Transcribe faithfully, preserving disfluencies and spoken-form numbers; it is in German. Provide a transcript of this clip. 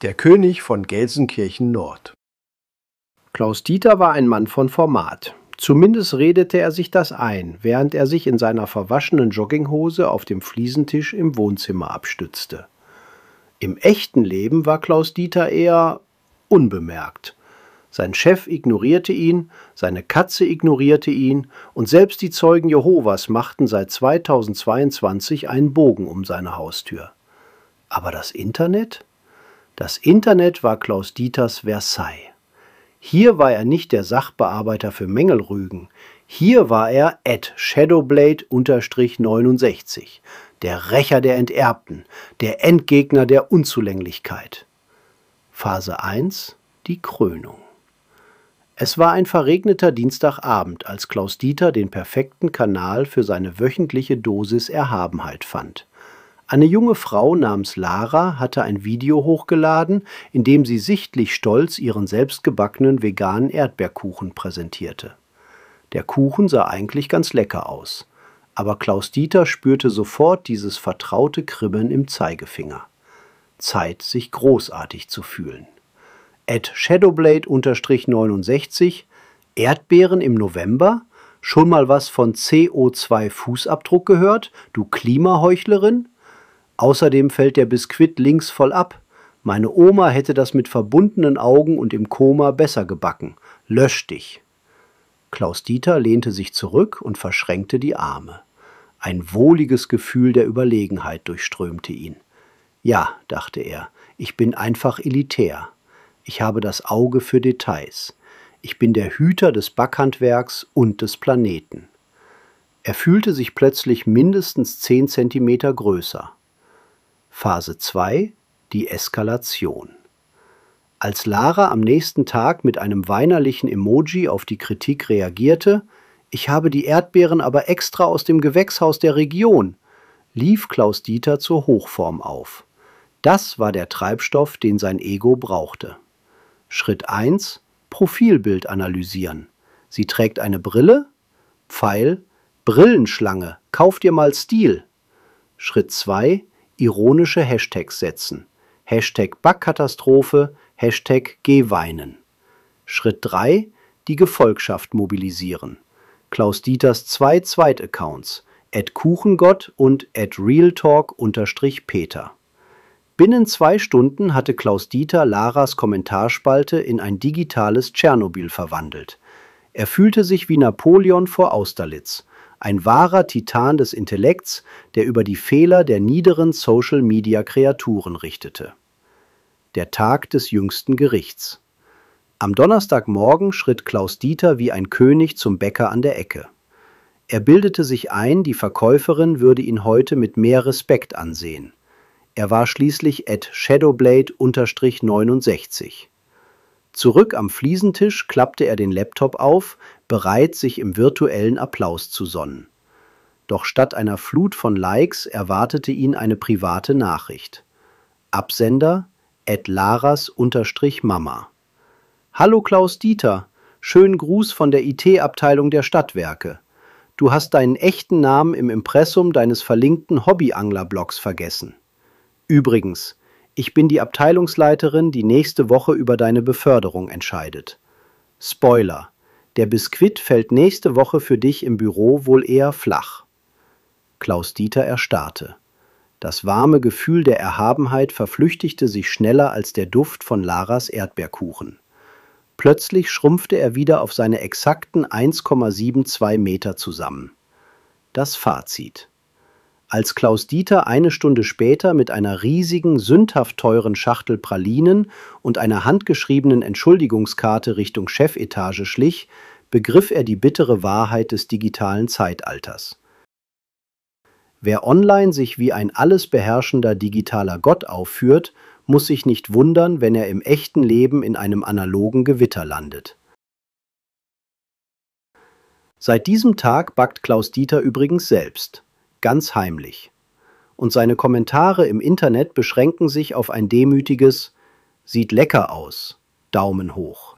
Der König von Gelsenkirchen-Nord. Klaus-Dieter war ein Mann von Format. Zumindest redete er sich das ein, während er sich in seiner verwaschenen Jogginghose auf dem Fliesentisch im Wohnzimmer abstützte. Im echten Leben war Klaus-Dieter eher unbemerkt. Sein Chef ignorierte ihn, seine Katze ignorierte ihn und selbst die Zeugen Jehovas machten seit zweitausendzweiundzwanzig einen Bogen um seine Haustür. Aber das Internet? Das Internet war Klaus-Dieters Versailles. Hier war er nicht der Sachbearbeiter für Mängelrügen. Hier war er at shadowblade neunundsechzig, der Rächer der Enterbten, der Endgegner der Unzulänglichkeit. Phase eins, die Krönung. Es war ein verregneter Dienstagabend, als Klaus-Dieter den perfekten Kanal für seine wöchentliche Dosis Erhabenheit fand. Eine junge Frau namens Lara hatte ein Video hochgeladen, in dem sie sichtlich stolz ihren selbstgebackenen veganen Erdbeerkuchen präsentierte. Der Kuchen sah eigentlich ganz lecker aus, aber Klaus-Dieter spürte sofort dieses vertraute Kribbeln im Zeigefinger. Zeit, sich großartig zu fühlen. At shadowblade neunundsechzig, Erdbeeren im November? Schon mal was von C O zwei Fußabdruck gehört, du Klimaheuchlerin? Außerdem fällt der Biskuit links voll ab. Meine Oma hätte das mit verbundenen Augen und im Koma besser gebacken. Lösch dich. Klaus-Dieter lehnte sich zurück und verschränkte die Arme. Ein wohliges Gefühl der Überlegenheit durchströmte ihn. Ja, dachte er, ich bin einfach elitär. Ich habe das Auge für Details. Ich bin der Hüter des Backhandwerks und des Planeten. Er fühlte sich plötzlich mindestens zehn Zentimeter größer. Phase zwei, die Eskalation. Als Lara am nächsten Tag mit einem weinerlichen Emoji auf die Kritik reagierte, ich habe die Erdbeeren aber extra aus dem Gewächshaus der Region, lief Klaus-Dieter zur Hochform auf. Das war der Treibstoff, den sein Ego brauchte. Schritt eins, Profilbild analysieren. Sie trägt eine Brille? Pfeil, Brillenschlange, kauf dir mal Stil. Schritt zwei, ironische Hashtags setzen. Hashtag Backkatastrophe, Hashtag Geh weinen. Schritt drei, die Gefolgschaft mobilisieren. Klaus-Dieters zwei Zweitaccounts, at Kuchengott und at realtalk-peter. Binnen zwei Stunden hatte Klaus-Dieter Laras Kommentarspalte in ein digitales Tschernobyl verwandelt. Er fühlte sich wie Napoleon vor Austerlitz. Ein wahrer Titan des Intellekts, der über die Fehler der niederen Social-Media-Kreaturen richtete. Der Tag des jüngsten Gerichts. Am Donnerstagmorgen schritt Klaus-Dieter wie ein König zum Bäcker an der Ecke. Er bildete sich ein, die Verkäuferin würde ihn heute mit mehr Respekt ansehen. Er war schließlich at shadowblade neunundsechzig. Zurück am Fliesentisch klappte er den Laptop auf, bereit, sich im virtuellen Applaus zu sonnen. Doch statt einer Flut von Likes erwartete ihn eine private Nachricht. Absender at laras-mama. Hallo Klaus-Dieter, schönen Gruß von der I T-Abteilung der Stadtwerke. Du hast deinen echten Namen im Impressum deines verlinkten Hobbyangler-Blogs vergessen. Übrigens, ich bin die Abteilungsleiterin, die nächste Woche über deine Beförderung entscheidet. Spoiler, der Biskuit fällt nächste Woche für dich im Büro wohl eher flach. Klaus-Dieter erstarrte. Das warme Gefühl der Erhabenheit verflüchtigte sich schneller als der Duft von Laras Erdbeerkuchen. Plötzlich schrumpfte er wieder auf seine exakten eins Komma zweiundsiebzig Meter zusammen. Das Fazit. Als Klaus-Dieter eine Stunde später mit einer riesigen, sündhaft teuren Schachtel Pralinen und einer handgeschriebenen Entschuldigungskarte Richtung Chefetage schlich, begriff er die bittere Wahrheit des digitalen Zeitalters. Wer online sich wie ein alles beherrschender digitaler Gott aufführt, muss sich nicht wundern, wenn er im echten Leben in einem analogen Gewitter landet. Seit diesem Tag backt Klaus-Dieter übrigens selbst. Ganz heimlich. Und seine Kommentare im Internet beschränken sich auf ein demütiges »Sieht lecker aus«, Daumen hoch.